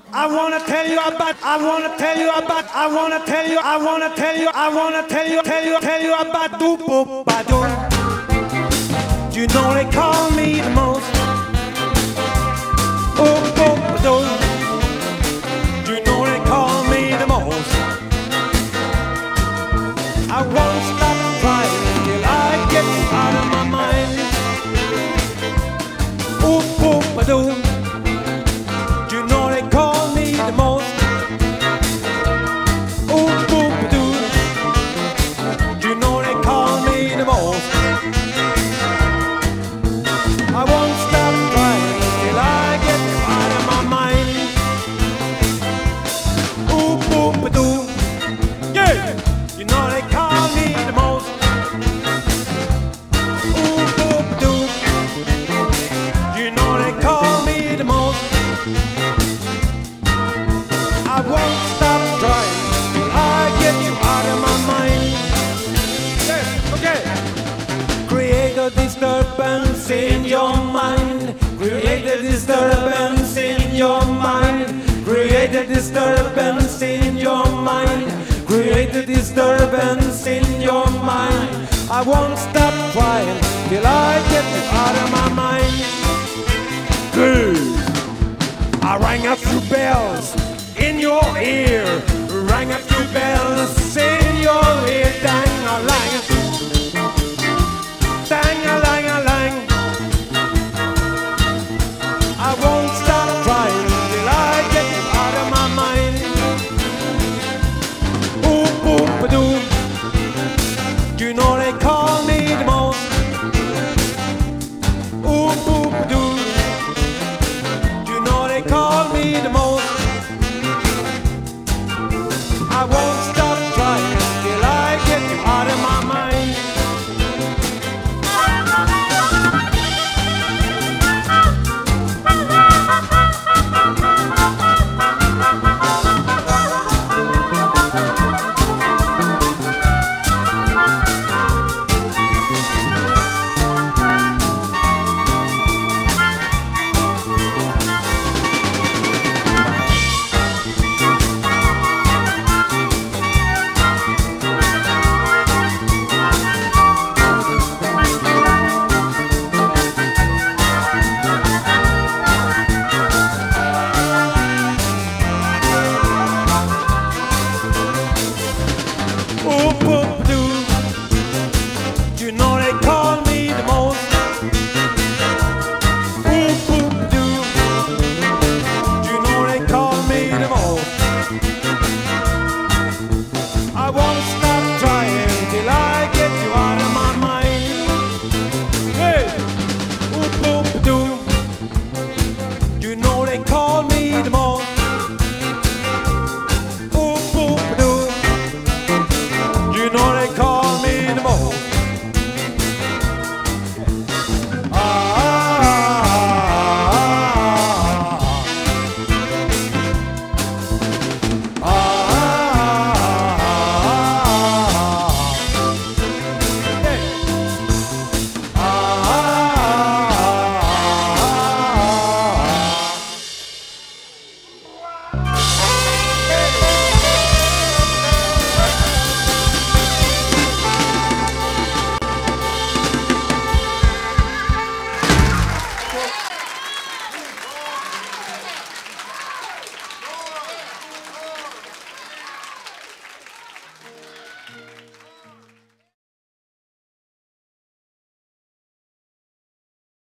I wanna tell you about, I wanna tell you about, I wanna tell you, I wanna tell you, I wanna tell you about Doop Badoo. You know they call me the most. Boop Badoo. You know they call me the most. I won't stop trying till I get you out of my mind. Boop Badoo. You know they call me the most. Badoo. You know they call me the most. I won't stop trying till I get you out of my mind. Badoo. Yeah. You know they call me the most. Badoo. You know they call me the most. I won't stop trying till I get you out of my mind. Yeah, okay. Create a disturbance in your mind. Create a disturbance in your mind. Create a disturbance in your mind. Create a disturbance in your mind. I won't stop trying till I get you out of my mind. Good. I rang a few bells in your ear, rang a few bells